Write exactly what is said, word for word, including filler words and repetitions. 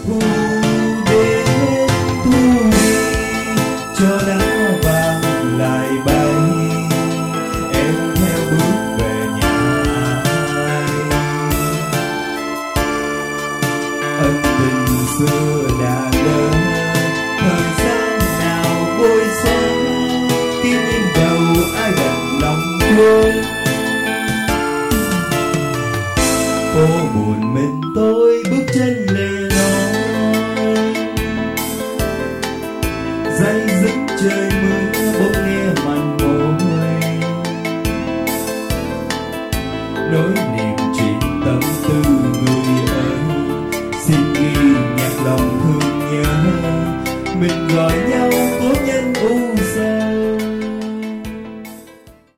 thu đến thu đi cho nắng vàng lại bay, em theo bước về nhà ai. Ân tình xưa đã lỡ, thời gian nào bôi xóa, kỷ niệm đầu ai đành lòng quên. Phố buồn mình tôi bước chân lẻ loi, dây dứt trời mưa bỗng nghe màn môi, nỗi niềm chuyện tâm